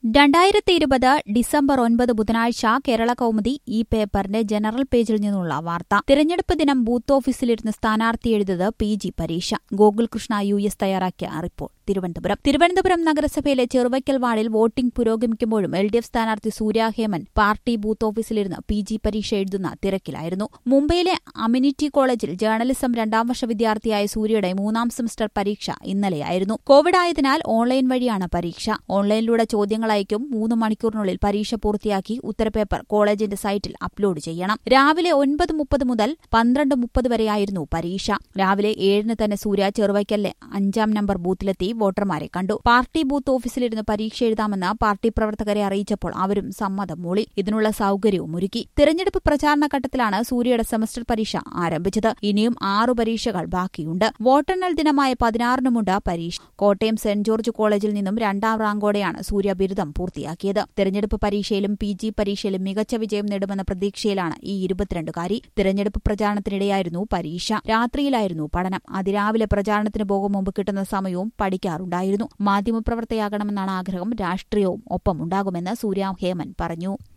2020 December 9 ബുധനാഴ്ച കേരള കൗമുദി ഈ പേപ്പറിന്റെ ജനറൽ പേജിൽ നിന്നുള്ള വാർത്ത. തിരഞ്ഞെടുപ്പ് ദിനം ബൂത്ത് ഓഫീസിലിരുന്ന് സ്ഥാനാർത്ഥി എഴുതത് PG പരീക്ഷ. ഗോകുൽ കൃഷ്ണ US തയ്യാറാക്കിയ റിപ്പോർട്ട്. തിരുവനന്തപുരം നഗരസഭയിലെ ചെറുവയ്ക്കൽ വാർഡിൽ വോട്ടിംഗ് പുരോഗമിക്കുമ്പോഴും LDF സ്ഥാനാർത്ഥി സൂര്യ ഹേമൻ പാർട്ടി ബൂത്ത് ഓഫീസിലിരുന്ന് PG പരീക്ഷ എഴുതുന്ന തിരക്കിലായിരുന്നു. മുംബൈയിലെ അമിനിറ്റി കോളേജിൽ ജേർണലിസം 2ാം വർഷ വിദ്യാർത്ഥിയായ സൂര്യയുടെ 3ാം സെമസ്റ്റർ പരീക്ഷ ഇന്നലെയായിരുന്നു. കോവിഡ് ആയതിനാൽ ഓൺലൈൻ വഴിയാണ് പരീക്ഷ. ഓൺലൈനിലൂടെ ചോദ്യങ്ങളായിരിക്കും 3 മണിക്കൂറിനുള്ളിൽ പരീക്ഷ പൂർത്തിയാക്കി ഉത്തരപേപ്പർ കോളേജിന്റെ സൈറ്റിൽ അപ്ലോഡ് ചെയ്യണം. രാവിലെ 9:30 മുതൽ 12:30 വരെയായിരുന്നു പരീക്ഷ. രാവിലെ 7-ന് തന്നെ സൂര്യ ചെറുവയ്ക്കലിലെ 5ാം നമ്പർ ബൂത്തിലെത്തി വോട്ടർമാരെ കണ്ടു. പാർട്ടി ബൂത്ത് ഓഫീസിലിരുന്ന് പരീക്ഷ എഴുതാമെന്ന് പാർട്ടി പ്രവർത്തകരെ അറിയിച്ചപ്പോൾ അവരും സമ്മതം മൂളി. ഇതിനുള്ള സൌകര്യവും ഒരുക്കി. തിരഞ്ഞെടുപ്പ് പ്രചാരണ ഘട്ടത്തിലാണ് സൂര്യയുടെ സെമസ്റ്റർ പരീക്ഷ ആരംഭിച്ചത്. ഇനിയും 6 പരീക്ഷകൾ ബാക്കിയുണ്ട്. വോട്ടെണ്ണൽ ദിനമായ 16-നുമുണ്ട് പരീക്ഷ. കോട്ടയം സെന്റ് ജോർജ് കോളേജിൽ നിന്നും 2ാം റാങ്കോടെയാണ് സൂര്യ ബിരുദം പൂർത്തിയാക്കിയത്. തിരഞ്ഞെടുപ്പ് പരീക്ഷയിലും PG പരീക്ഷയിലും മികച്ച വിജയം നേടുമെന്ന പ്രതീക്ഷയിലാണ് ഈ 22-കാരി. തിരഞ്ഞെടുപ്പ് പ്രചാരണത്തിനിടെയായിരുന്നു പരീക്ഷ. രാത്രിയിലായിരുന്നു പഠനം. അതിരാവിലെ പ്രചാരണത്തിന് പോകും മുമ്പ് കിട്ടുന്ന സമയവും പഠിക്കാറുണ്ടായിരുന്നു. മാധ്യമപ്രവർത്തകയാകണമെന്നാണ് ആഗ്രഹം. രാഷ്ട്രീയവും ഒപ്പമുണ്ടാകുമെന്ന് സൂര്യ ഹേമൻ പറഞ്ഞു.